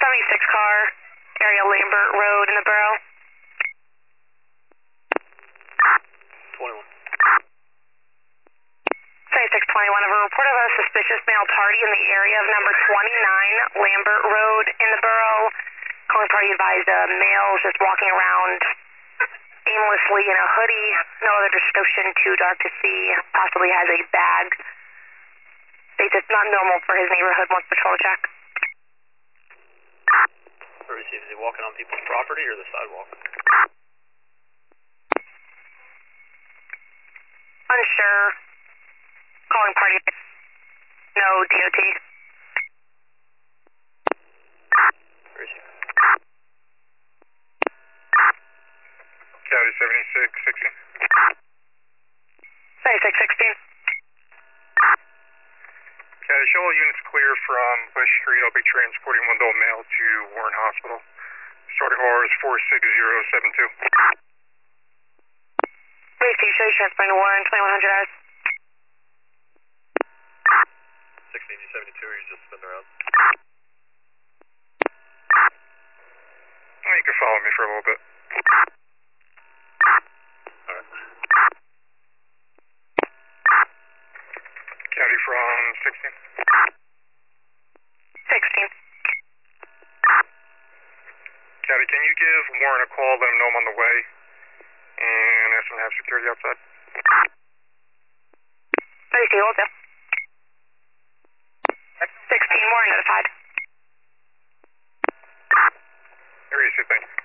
76 car, area Lambert Road in the borough. 21. 7621, I have a report of a suspicious male party in the area of number 29 Lambert Road in the borough. Calling party advised a male just walking around aimlessly in a hoodie, no other description, too dark to see, possibly has a bag. States it's not normal for his neighborhood, wants patrol check. Is he walking on people's property or the sidewalk? Unsure. Calling party. No DOT. Where is he? County 7616. 7616. County, show all units clear from Bush Street. I'll be transporting one adult male to Warren Hospital. Starting R is 46072. Please, can you show you transporting to Warren, 2100 hours? 1672, he's just spinning around. You can follow me for a little bit. Alright. County from 16. 16. County, can you give Warren a call, let him know I'm on the way, and ask him to have security outside? Please, hold up. 16, Warren notified. Area 6, thank you.